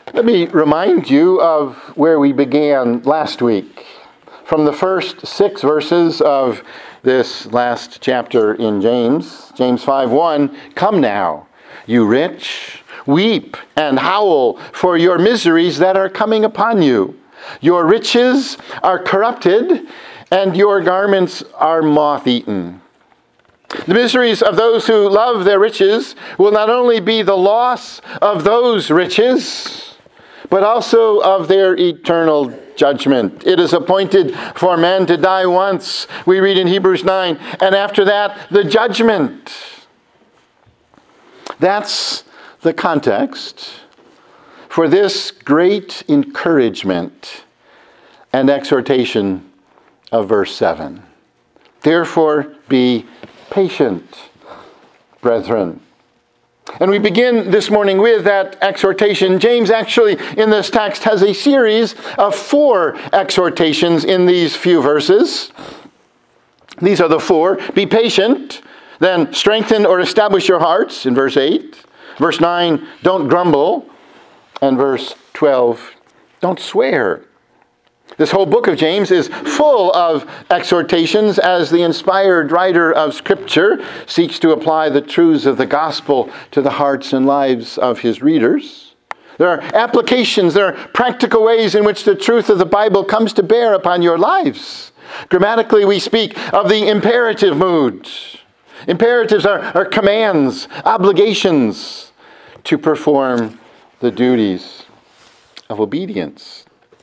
Let me remind you of where we began last week. From the first 6 verses of this last chapter in James 5:1, "Come now, you rich, weep and howl for your miseries that are coming upon you. Your riches are corrupted, and your garments are moth-eaten." The miseries of those who love their riches will not only be the loss of those riches, but also of their eternal judgment. It is appointed for man to die once, we read in Hebrews 9, and after that, the judgment. That's the context for this great encouragement and exhortation of verse 7. Therefore, be patient, brethren. And we begin this morning with that exhortation. James actually, in this text, has a series of 4 exhortations in these few verses. These are the 4. Be patient, then strengthen or establish your hearts, in verse 8. Verse 9, don't grumble. And verse 12, don't swear. This whole book of James is full of exhortations as the inspired writer of Scripture seeks to apply the truths of the gospel to the hearts and lives of his readers. There are applications, there are practical ways in which the truth of the Bible comes to bear upon your lives. Grammatically, we speak of the imperative mood. Imperatives are commands, obligations to perform the duties of obedience.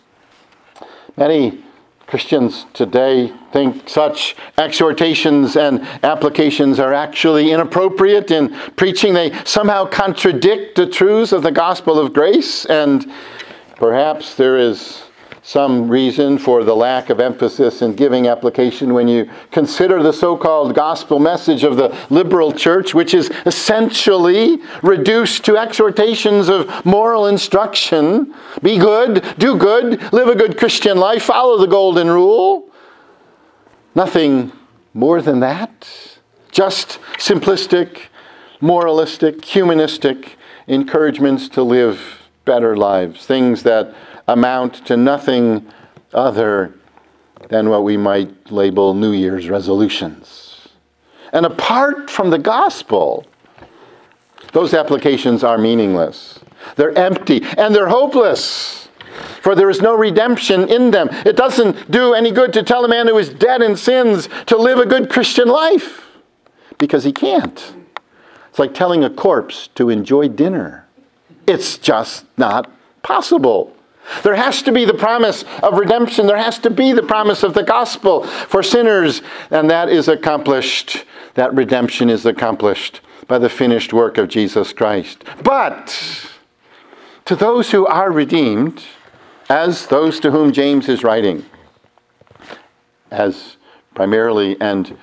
Many Christians today think such exhortations and applications are actually inappropriate in preaching. They somehow contradict the truths of the gospel of grace, and perhaps there is some reason for the lack of emphasis in giving application when you consider the so-called gospel message of the liberal church, which is essentially reduced to exhortations of moral instruction. Be good, do good, live a good Christian life, follow the golden rule. Nothing more than that. Just simplistic, moralistic, humanistic encouragements to live better lives. Things that amount to nothing other than what we might label New Year's resolutions. And apart from the gospel, those applications are meaningless. They're empty and they're hopeless, for there is no redemption in them. It doesn't do any good to tell a man who is dead in sins to live a good Christian life, because he can't. It's like telling a corpse to enjoy dinner. It's just not possible. There has to be the promise of redemption. There has to be the promise of the gospel for sinners. And that is accomplished. That redemption is accomplished by the finished work of Jesus Christ. But to those who are redeemed, as those to whom James is writing, as primarily and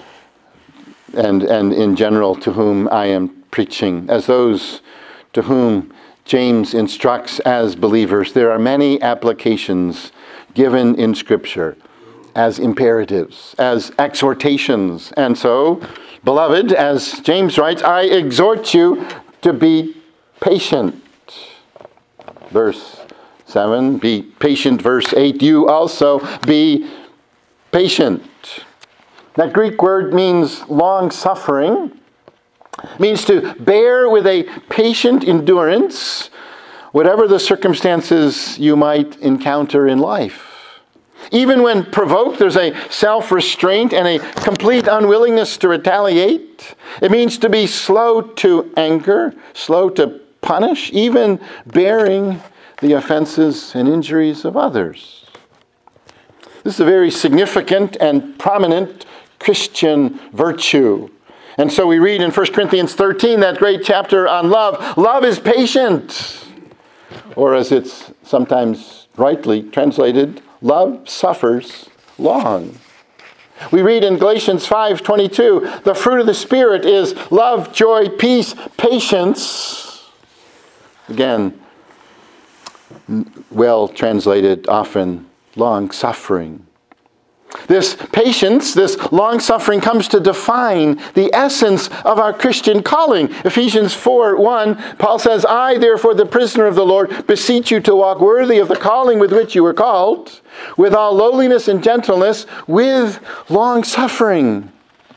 in general to whom I am preaching, as those to whom James instructs as believers, there are many applications given in Scripture as imperatives, as exhortations. And so, beloved, as James writes, I exhort you to be patient. Verse 7, be patient. Verse 8, you also be patient. That Greek word means long-suffering. Means to bear with a patient endurance whatever the circumstances you might encounter in life. Even when provoked, there's a self-restraint and a complete unwillingness to retaliate. It means to be slow to anger, slow to punish, even bearing the offenses and injuries of others. This is a very significant and prominent Christian virtue. And so we read in 1 Corinthians 13, that great chapter on love. Love is patient. Or as it's sometimes rightly translated, love suffers long. We read in Galatians 5:22, the fruit of the Spirit is love, joy, peace, patience. Again, well translated, often long suffering. This patience, this long-suffering comes to define the essence of our Christian calling. Ephesians 4:1, Paul says, I, therefore, the prisoner of the Lord, beseech you to walk worthy of the calling with which you were called, with all lowliness and gentleness, with long-suffering,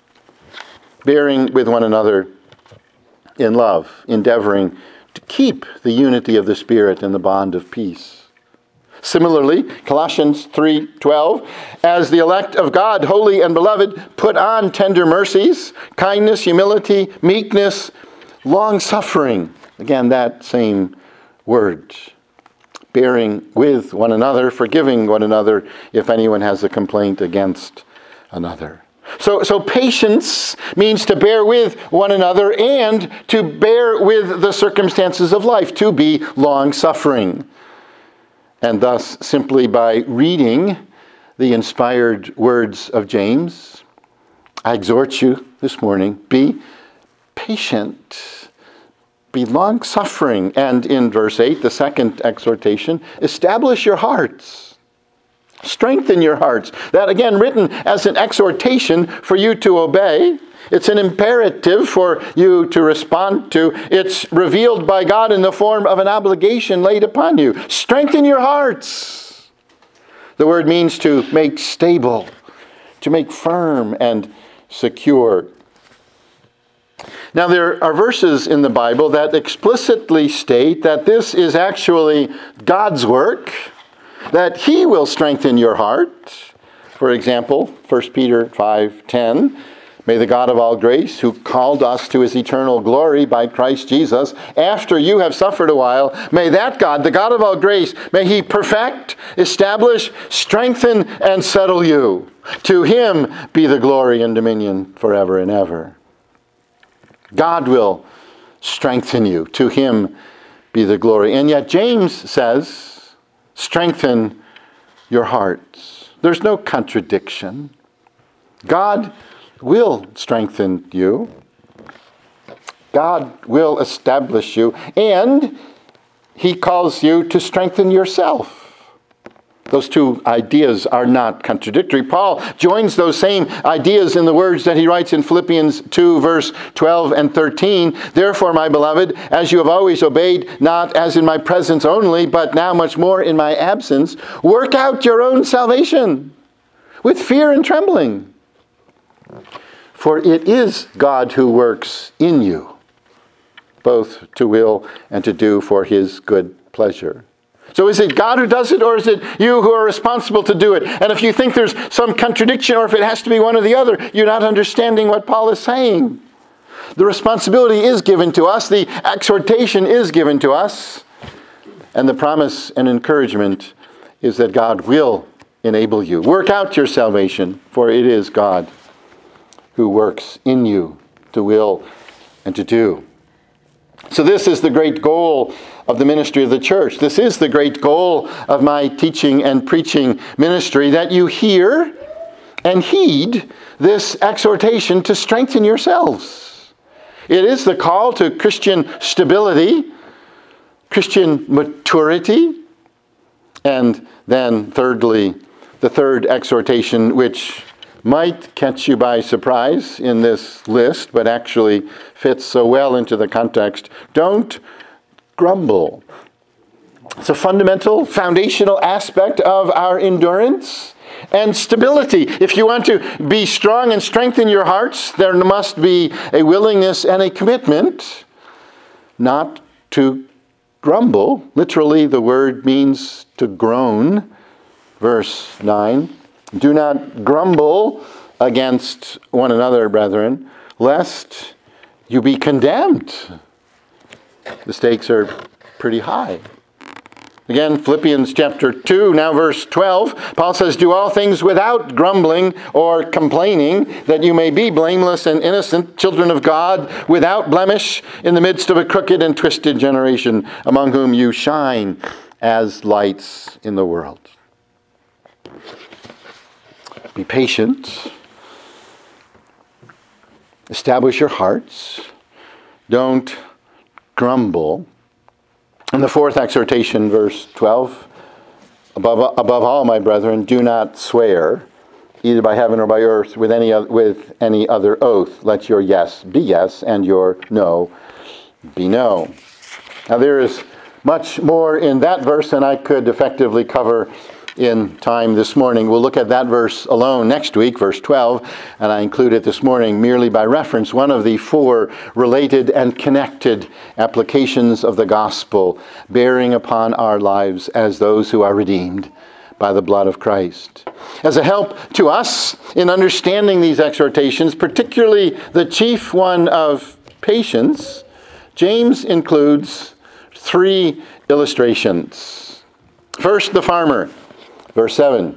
bearing with one another in love, endeavoring to keep the unity of the Spirit in the bond of peace. Similarly, Colossians 3:12, as the elect of God, holy and beloved, put on tender mercies, kindness, humility, meekness, long-suffering. Again, that same word. Bearing with one another, forgiving one another if anyone has a complaint against another. So patience means to bear with one another and to bear with the circumstances of life, to be long-suffering. And thus, simply by reading the inspired words of James, I exhort you this morning, be patient, be long-suffering. And in verse 8, the second exhortation, establish your hearts, strengthen your hearts. That again written as an exhortation for you to obey. It's an imperative for you to respond to. It's revealed by God in the form of an obligation laid upon you. Strengthen your hearts. The word means to make stable, to make firm and secure. Now, there are verses in the Bible that explicitly state that this is actually God's work, that He will strengthen your heart. For example, 1 Peter 5:10, may the God of all grace, who called us to His eternal glory by Christ Jesus, after you have suffered a while, may that God, the God of all grace, may He perfect, establish, strengthen, and settle you. To Him be the glory and dominion forever and ever. God will strengthen you. To Him be the glory. And yet James says, strengthen your hearts. There's no contradiction. God will strengthen you. God will establish you. And He calls you to strengthen yourself. Those two ideas are not contradictory. Paul joins those same ideas in the words that he writes in Philippians 2, verse 12 and 13. Therefore, my beloved, as you have always obeyed, not as in my presence only, but now much more in my absence, work out your own salvation with fear and trembling. For it is God who works in you, both to will and to do for His good pleasure. So is it God who does it, or is it you who are responsible to do it? And if you think there's some contradiction, or if it has to be one or the other, you're not understanding what Paul is saying. The responsibility is given to us, the exhortation is given to us, and the promise and encouragement is that God will enable you. Work out your salvation, for it is God who works in you to will and to do. So this is the great goal of the ministry of the church. This is the great goal of my teaching and preaching ministry, that you hear and heed this exhortation to strengthen yourselves. It is the call to Christian stability, Christian maturity, and then thirdly, the third exhortation, which might catch you by surprise in this list, but actually fits so well into the context. Don't grumble. It's a fundamental, foundational aspect of our endurance and stability. If you want to be strong and strengthen your hearts, there must be a willingness and a commitment not to grumble. Literally, the word means to groan. Verse 9. Do not grumble against one another, brethren, lest you be condemned. The stakes are pretty high. Again, Philippians chapter 2, now verse 12, Paul says, do all things without grumbling or complaining, that you may be blameless and innocent, children of God, without blemish, in the midst of a crooked and twisted generation, among whom you shine as lights in the world. Be patient. Establish your hearts. Don't grumble. And the fourth exhortation, verse 12, above all, my brethren, do not swear, either by heaven or by earth, with any other oath. Let your yes be yes, and your no be no. Now there is much more in that verse than I could effectively cover in time this morning. We'll look at that verse alone next week, verse 12, and I include it this morning merely by reference, one of the 4 related and connected applications of the gospel bearing upon our lives as those who are redeemed by the blood of Christ. As a help to us in understanding these exhortations, particularly the chief one of patience, James includes 3 illustrations. First, the farmer. Verse 7.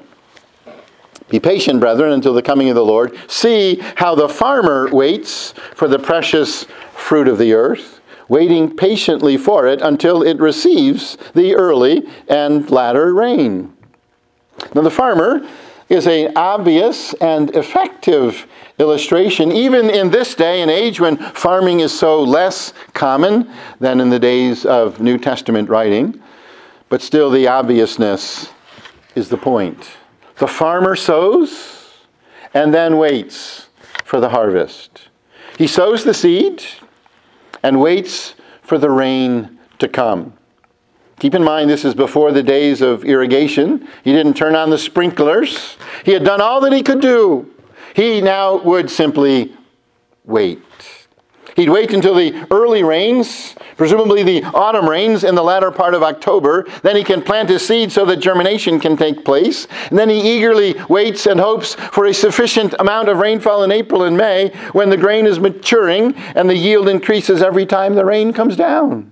Be patient, brethren, until the coming of the Lord. See how the farmer waits for the precious fruit of the earth, waiting patiently for it until it receives the early and latter rain. Now, the farmer is an obvious and effective illustration, even in this day and age when farming is so less common than in the days of New Testament writing. But still, the obviousness is the point. The farmer sows and then waits for the harvest. He sows the seed and waits for the rain to come. Keep in mind, this is before the days of irrigation. He didn't turn on the sprinklers. He had done all that he could do. He now would simply wait. He'd wait until the early rains, presumably the autumn rains in the latter part of October. Then he can plant his seed so that germination can take place. And then he eagerly waits and hopes for a sufficient amount of rainfall in April and May when the grain is maturing and the yield increases every time the rain comes down.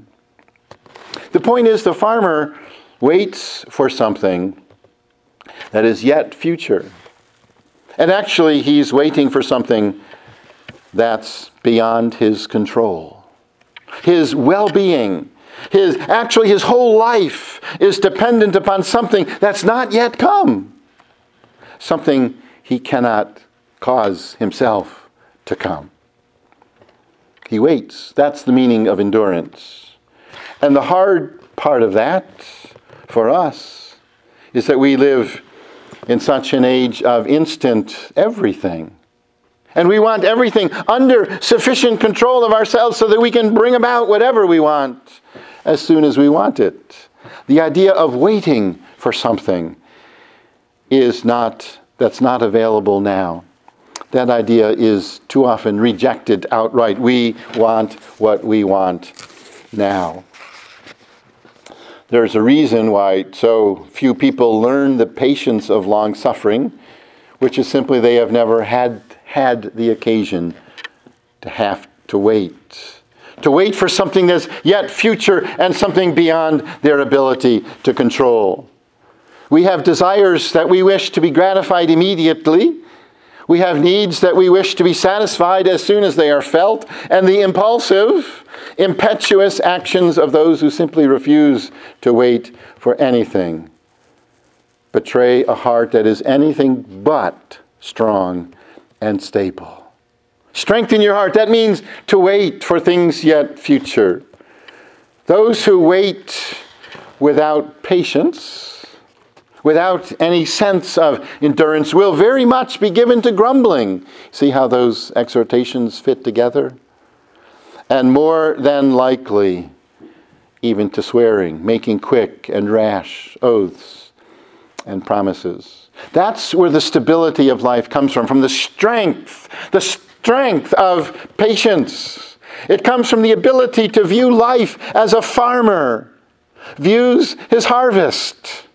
The point is, the farmer waits for something that is yet future. And actually, he's waiting for something that's beyond his control. His well-being, his whole life is dependent upon something that's not yet come. Something he cannot cause himself to come. He waits. That's the meaning of endurance. And the hard part of that for us is that we live in such an age of instant everything. And we want everything under sufficient control of ourselves so that we can bring about whatever we want as soon as we want it. The idea of waiting for something that's not available now. That idea is too often rejected outright. We want what we want now. There's a reason why so few people learn the patience of long suffering, which is simply they have never had the occasion to have to wait. To wait for something that's yet future and something beyond their ability to control. We have desires that we wish to be gratified immediately. We have needs that we wish to be satisfied as soon as they are felt. And the impulsive, impetuous actions of those who simply refuse to wait for anything betray a heart that is anything but strong and stable. Strengthen your heart. That means to wait for things yet future. Those who wait without patience, without any sense of endurance, will very much be given to grumbling. See how those exhortations fit together? And more than likely, even to swearing, making quick and rash oaths and promises. That's where the stability of life comes from the strength of patience. It comes from the ability to view life as a farmer views his harvest.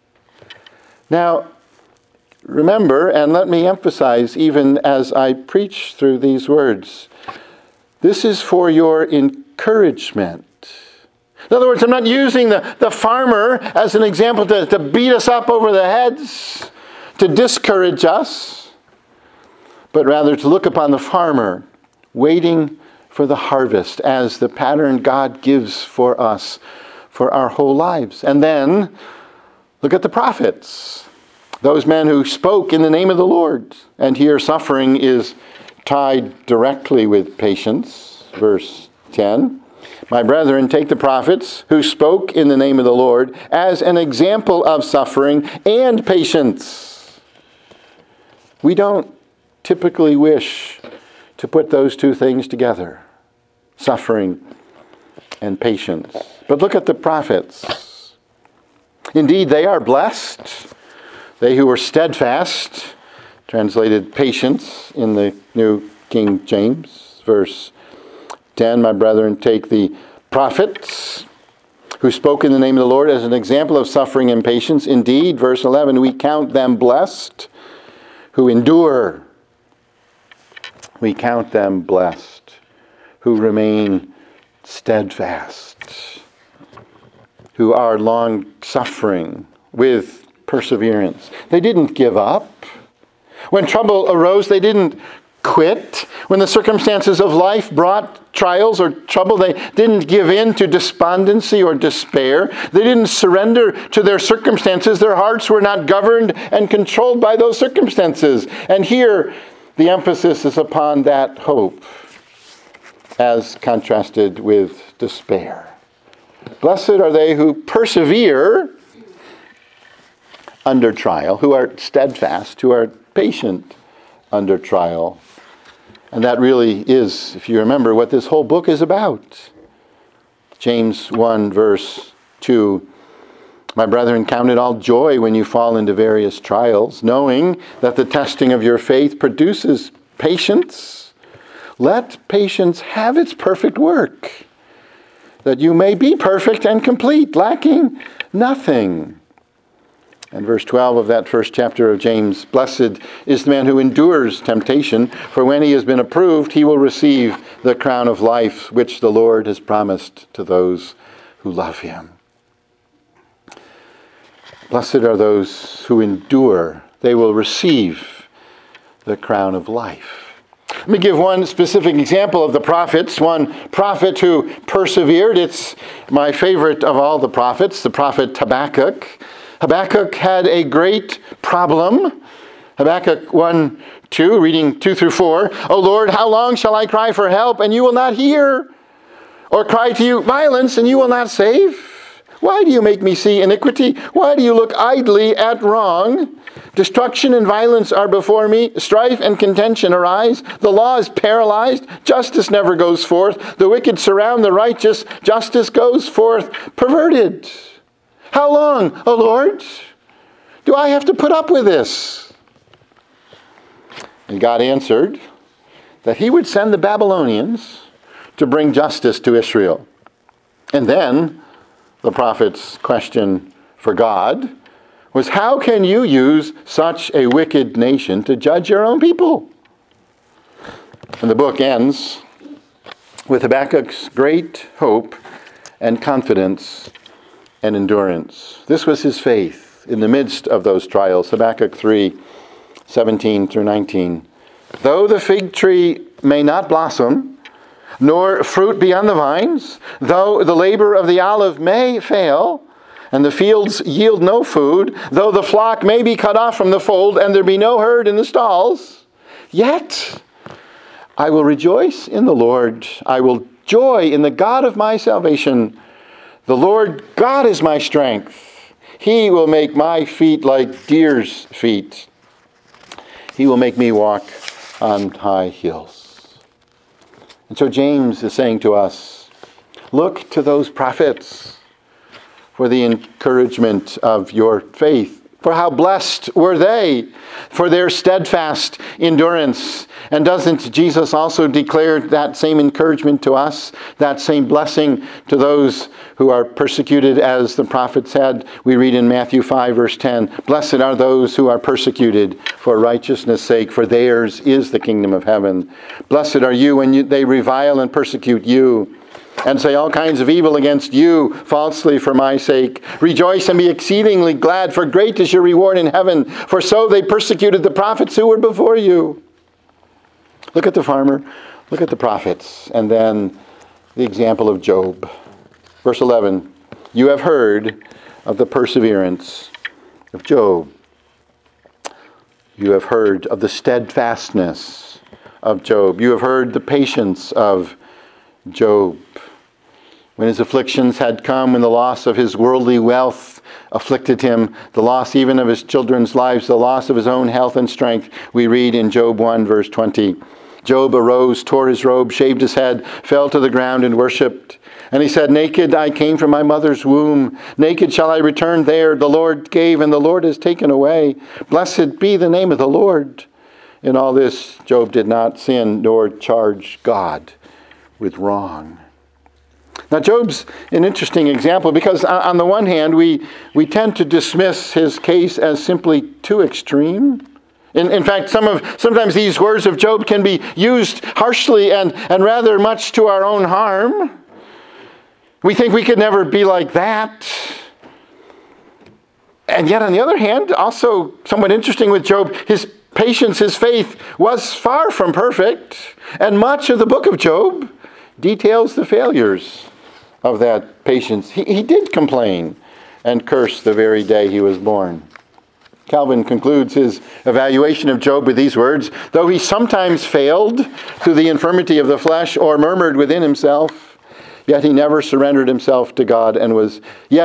Now, remember, and let me emphasize even as I preach through these words, this is for your encouragement. In other words, I'm not using the farmer as an example to beat us up over the heads, to discourage us, but rather to look upon the farmer waiting for the harvest as the pattern God gives for us for our whole lives. And then look at the prophets, those men who spoke in the name of the Lord. And here suffering is tied directly with patience. Verse 10. My brethren, take the prophets who spoke in the name of the Lord as an example of suffering and patience. We don't typically wish to put those two things together, suffering and patience. But look at the prophets. Indeed, they are blessed. They who were steadfast, translated patience in the New King James. Verse 10, my brethren, take the prophets who spoke in the name of the Lord as an example of suffering and patience. Indeed, verse 11, we count them blessed who endure. We count them blessed who remain steadfast, who are long-suffering with perseverance. They didn't give up. When trouble arose, they didn't quit. When the circumstances of life brought trials or trouble, they didn't give in to despondency or despair. They didn't surrender to their circumstances. Their hearts were not governed and controlled by those circumstances. And here, the emphasis is upon that hope as contrasted with despair. Blessed are they who persevere under trial, who are steadfast, who are patient under trial. And that really is, if you remember, what this whole book is about. James 1 verse 2, my brethren, count it all joy when you fall into various trials, knowing that the testing of your faith produces patience. Let patience have its perfect work, that you may be perfect and complete, lacking nothing. And verse 12 of that first chapter of James, blessed is the man who endures temptation, for when he has been approved, he will receive the crown of life which the Lord has promised to those who love him. Blessed are those who endure. They will receive the crown of life. Let me give one specific example of the prophets, one prophet who persevered. It's my favorite of all the prophets, the prophet Habakkuk. Habakkuk had a great problem. Habakkuk 1:2, reading 2 through 4. O Lord, how long shall I cry for help, and you will not hear? Or cry to you violence, and you will not save? Why do you make me see iniquity? Why do you look idly at wrong? Destruction and violence are before me. Strife and contention arise. The law is paralyzed. Justice never goes forth. The wicked surround the righteous. Justice goes forth perverted. How long, O Lord, do I have to put up with this? And God answered that he would send the Babylonians to bring justice to Israel. And then the prophet's question for God was, how can you use such a wicked nation to judge your own people? And the book ends with Habakkuk's great hope and confidence and endurance. This was his faith in the midst of those trials. Habakkuk 3:17 through 19. Though the fig tree may not blossom, nor fruit be on the vines, though the labor of the olive may fail, and the fields yield no food, though the flock may be cut off from the fold, and there be no herd in the stalls, yet I will rejoice in the Lord. I will joy in the God of my salvation. The Lord God is my strength. He will make my feet like deer's feet. He will make me walk on high hills. And so James is saying to us, look to those prophets for the encouragement of your faith. For how blessed were they for their steadfast endurance. And doesn't Jesus also declare that same encouragement to us, that same blessing to those who are persecuted, as the prophet said? We read in Matthew 5, verse 10, blessed are those who are persecuted for righteousness' sake, for theirs is the kingdom of heaven. Blessed are you when they revile and persecute you, and say all kinds of evil against you falsely for my sake. Rejoice and be exceedingly glad, for great is your reward in heaven. For so they persecuted the prophets who were before you. Look at the farmer, look at the prophets, and then the example of Job. Verse 11, you have heard of the perseverance of Job. You have heard of the steadfastness of Job. You have heard the patience of Job. When his afflictions had come, when the loss of his worldly wealth afflicted him, the loss even of his children's lives, the loss of his own health and strength, we read in Job 1, verse 20, Job arose, tore his robe, shaved his head, fell to the ground and worshipped. And he said, naked I came from my mother's womb. Naked shall I return there. The Lord gave and the Lord has taken away. Blessed be the name of the Lord. In all this, Job did not sin nor charge God with wrong. Now, Job's an interesting example because on the one hand, we tend to dismiss his case as simply too extreme. In fact, sometimes these words of Job can be used harshly and rather much to our own harm. We think we could never be like that. And yet, on the other hand, also somewhat interesting with Job, his patience, his faith was far from perfect. And much of the book of Job details the failures of that patience. He did complain and curse the very day he was born. Calvin concludes his evaluation of Job with these words, though he sometimes failed through the infirmity of the flesh or murmured within himself, yet he ever surrendered himself to God and was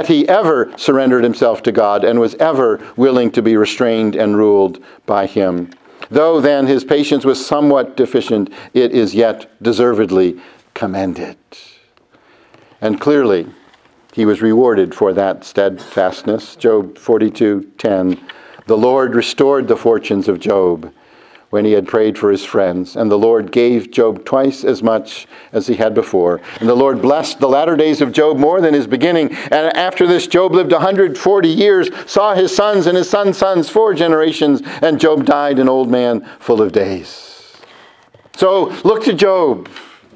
ever willing to be restrained and ruled by him. Though then his patience was somewhat deficient, it is yet deservedly commended. And clearly, he was rewarded for that steadfastness. Job 42:10. The Lord restored the fortunes of Job when he had prayed for his friends, and the Lord gave Job twice as much as he had before. And the Lord blessed the latter days of Job more than his beginning. And after this, Job lived 140 years, saw his sons and his sons' sons 4 generations, and Job died an old man full of days. So look to Job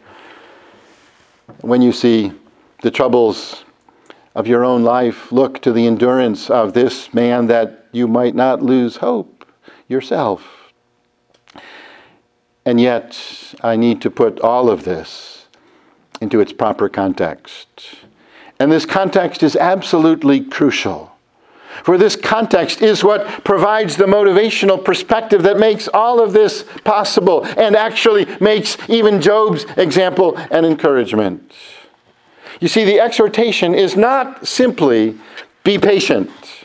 when you see the troubles of your own life. Look to the endurance of this man that you might not lose hope yourself. And yet, I need to put all of this into its proper context. And this context is absolutely crucial. For this context is what provides the motivational perspective that makes all of this possible and actually makes even Job's example an encouragement. You see, the exhortation is not simply be patient.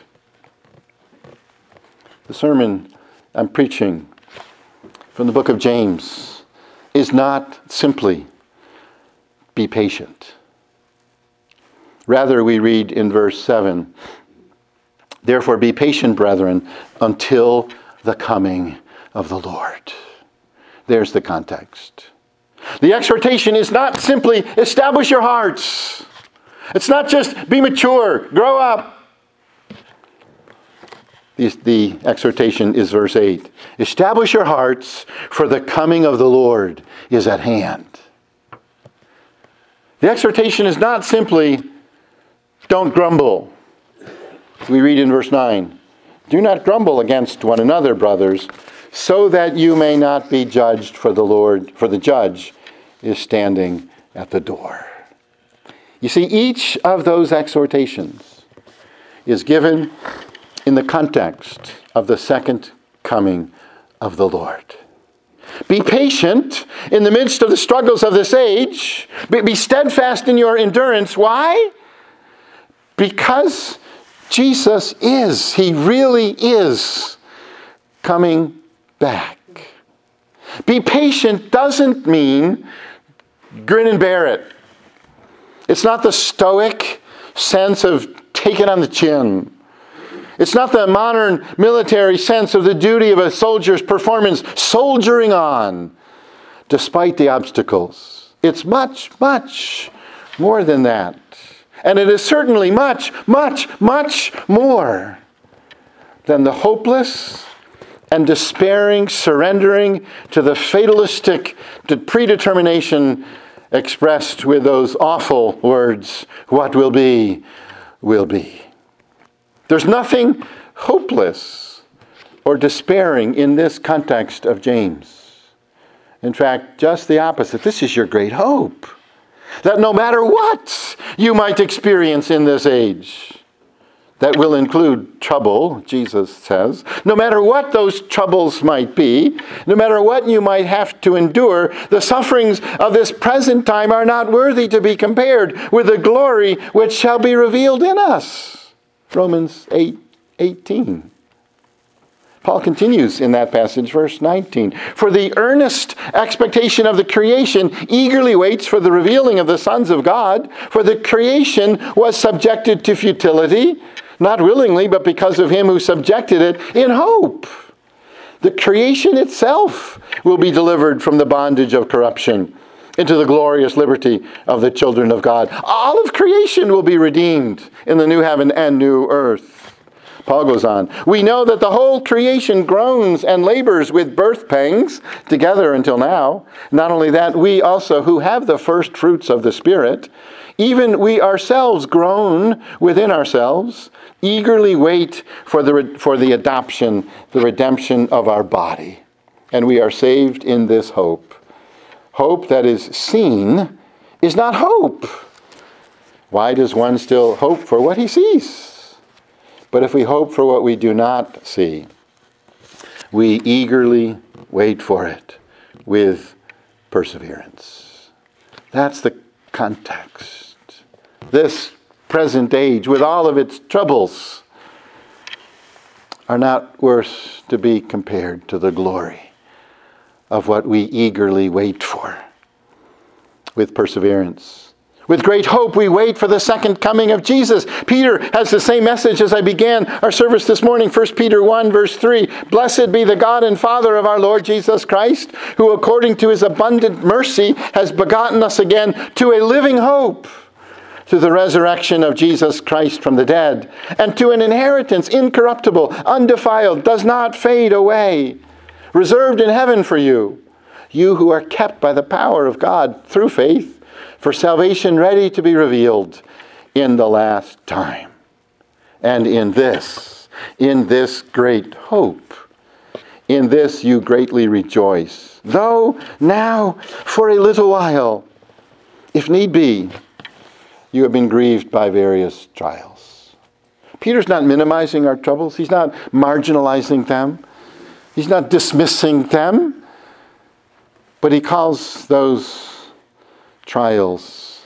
The sermon I'm preaching from the book of James is not simply be patient. Rather, we read in verse 7, therefore be patient, brethren, until the coming of the Lord. There's the context. The exhortation is not simply establish your hearts. It's not just be mature, grow up. The exhortation is verse 8. Establish your hearts, for the coming of the Lord is at hand. The exhortation is not simply don't grumble. We read in verse 9, do not grumble against one another, brothers, so that you may not be judged, for the judge is standing at the door. You see, each of those exhortations is given in the context of the second coming of the Lord. Be patient in the midst of the struggles of this age. Be steadfast in your endurance. Why? Because Jesus is, he really is coming back. Be patient doesn't mean grin and bear it. It's not the stoic sense of take it on the chin. It's not the modern military sense of the duty of a soldier's performance, soldiering on despite the obstacles. It's much, much more than that. And it is certainly much, much, much more than the hopeless and despairing surrendering to the fatalistic predetermination expressed with those awful words, what will be, will be. There's nothing hopeless or despairing in this context of James. In fact, just the opposite. This is your great hope. That no matter what you might experience in this age, that will include trouble, Jesus says. No matter what those troubles might be, no matter what you might have to endure, the sufferings of this present time are not worthy to be compared with the glory which shall be revealed in us. Romans 8:18. Paul continues in that passage, verse 19. For the earnest expectation of the creation eagerly waits for the revealing of the sons of God. For the creation was subjected to futility, not willingly, but because of him who subjected it in hope. The creation itself will be delivered from the bondage of corruption into the glorious liberty of the children of God. All of creation will be redeemed in the new heaven and new earth. Paul goes on, we know that the whole creation groans and labors with birth pangs together until now. Not only that, we also who have the first fruits of the Spirit, even we ourselves groan within ourselves, eagerly wait for the adoption, the redemption of our body. And we are saved in this hope. Hope that is seen is not hope. Why does one still hope for what he sees? But if we hope for what we do not see, we eagerly wait for it with perseverance. That's the context. This present age, with all of its troubles, are not worth to be compared to the glory of what we eagerly wait for with perseverance. With great hope, we wait for the second coming of Jesus. Peter has the same message as I began our service this morning, 1 Peter 1, verse 3. Blessed be the God and Father of our Lord Jesus Christ, who according to his abundant mercy has begotten us again to a living hope through the resurrection of Jesus Christ from the dead, and to an inheritance incorruptible, undefiled, does not fade away, reserved in heaven for you, you who are kept by the power of God through faith, for salvation ready to be revealed in the last time. And in this great hope, in this you greatly rejoice, though now for a little while, if need be, you have been grieved by various trials. Peter's not minimizing our troubles. He's not marginalizing them. He's not dismissing them. But he calls those trials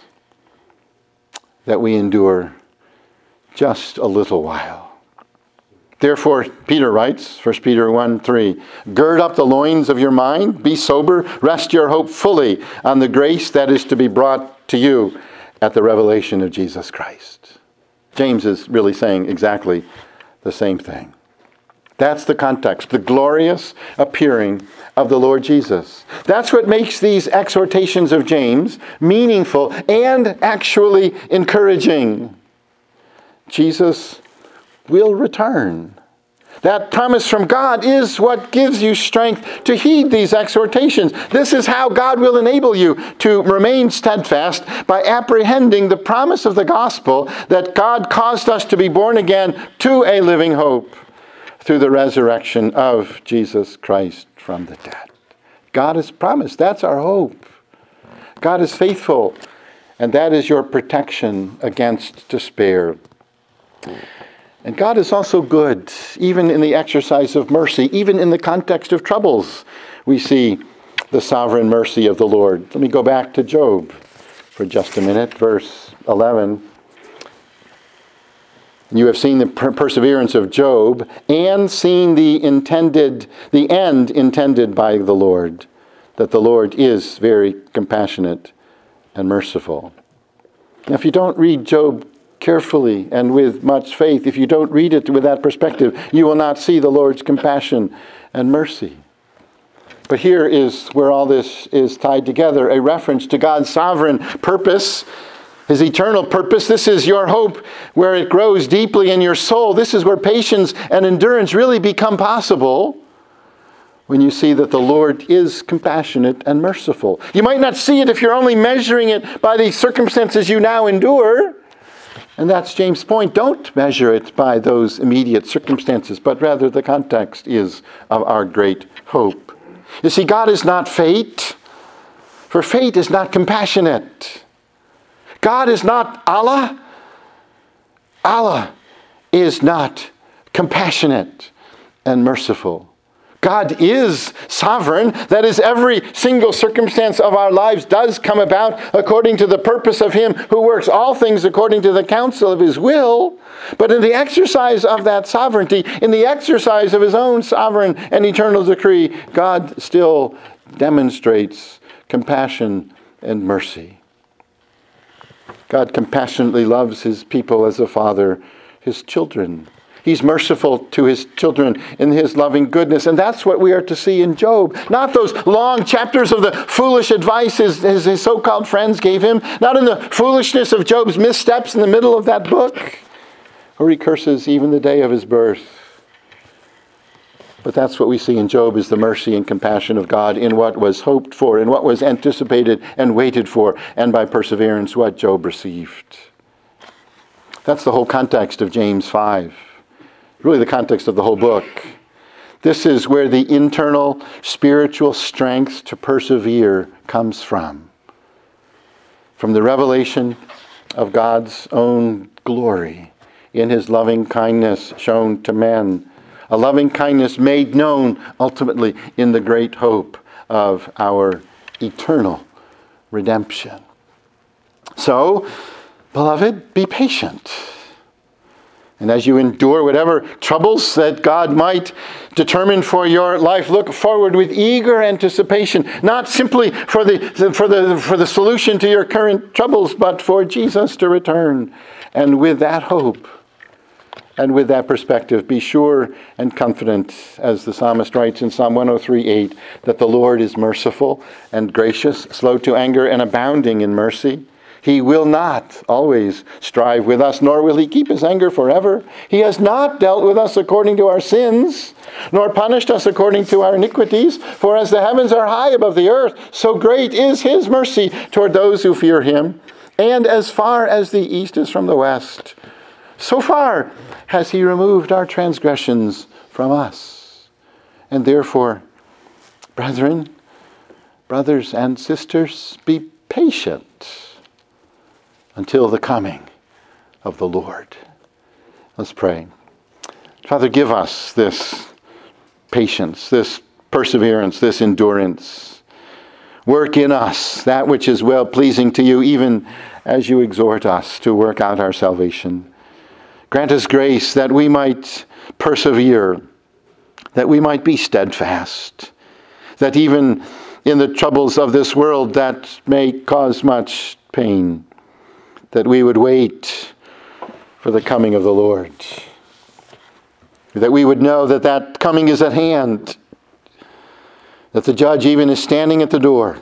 that we endure just a little while. Therefore, Peter writes, 1 Peter 1:3, gird up the loins of your mind, be sober, rest your hope fully on the grace that is to be brought to you at the revelation of Jesus Christ. James is really saying exactly the same thing. That's the context, the glorious appearing of the Lord Jesus. That's what makes these exhortations of James meaningful and actually encouraging. Jesus will return. That promise from God is what gives you strength to heed these exhortations. This is how God will enable you to remain steadfast by apprehending the promise of the gospel that God caused us to be born again to a living hope through the resurrection of Jesus Christ from the dead. God has promised. That's our hope. God is faithful, and that is your protection against despair. And God is also good, even in the exercise of mercy, even in the context of troubles. We see the sovereign mercy of the Lord. Let me go back to Job for just a minute, verse 11. You have seen the perseverance of Job and seen the end intended by the Lord, that the Lord is very compassionate and merciful. Now, if you don't read Job carefully and with much faith, if you don't read it with that perspective, you will not see the Lord's compassion and mercy. But here is where all this is tied together, a reference to God's sovereign purpose, His eternal purpose. This is your hope where it grows deeply in your soul. This is where patience and endurance really become possible when you see that the Lord is compassionate and merciful. You might not see it if you're only measuring it by the circumstances you now endure. And that's James' point. Don't measure it by those immediate circumstances, but rather the context is of our great hope. You see, God is not fate, for fate is not compassionate. God is not Allah. Allah is not compassionate and merciful. God is sovereign. That is, every single circumstance of our lives does come about according to the purpose of Him who works all things according to the counsel of His will. But in the exercise of that sovereignty, in the exercise of His own sovereign and eternal decree, God still demonstrates compassion and mercy. God compassionately loves His people as a father, His children. He's merciful to His children in His loving goodness. And that's what we are to see in Job. Not those long chapters of the foolish advice his so-called friends gave him. Not in the foolishness of Job's missteps in the middle of that book, where he curses even the day of his birth. But that's what we see in Job, is the mercy and compassion of God in what was hoped for, in what was anticipated and waited for, and by perseverance what Job received. That's the whole context of James 5. Really the context of the whole book. This is where the internal spiritual strength to persevere comes from. From the revelation of God's own glory in His loving kindness shown to men. A loving kindness made known ultimately in the great hope of our eternal redemption. So, beloved, be patient. And as you endure whatever troubles that God might determine for your life, look forward with eager anticipation, not simply for the solution to your current troubles, but for Jesus to return. And with that hope and with that perspective, be sure and confident, as the psalmist writes in Psalm 103:8, that the Lord is merciful and gracious, slow to anger, and abounding in mercy. He will not always strive with us, nor will He keep His anger forever. He has not dealt with us according to our sins, nor punished us according to our iniquities. For as the heavens are high above the earth, so great is His mercy toward those who fear Him. And as far as the east is from the west, so far has He removed our transgressions from us. And therefore, brethren, brothers and sisters, be patient until the coming of the Lord. Let's pray. Father, give us this patience, this perseverance, this endurance. Work in us that which is well-pleasing to You, even as You exhort us to work out our salvation. Grant us grace that we might persevere, that we might be steadfast, that even in the troubles of this world that may cause much pain, that we would wait for the coming of the Lord. That we would know that that coming is at hand. That the judge even is standing at the door.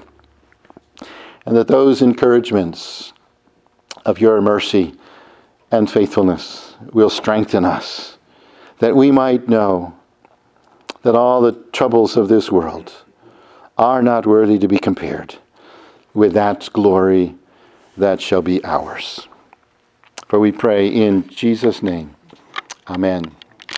And that those encouragements of Your mercy and faithfulness will strengthen us. That we might know that all the troubles of this world are not worthy to be compared with that glory that shall be ours. For we pray in Jesus' name. Amen.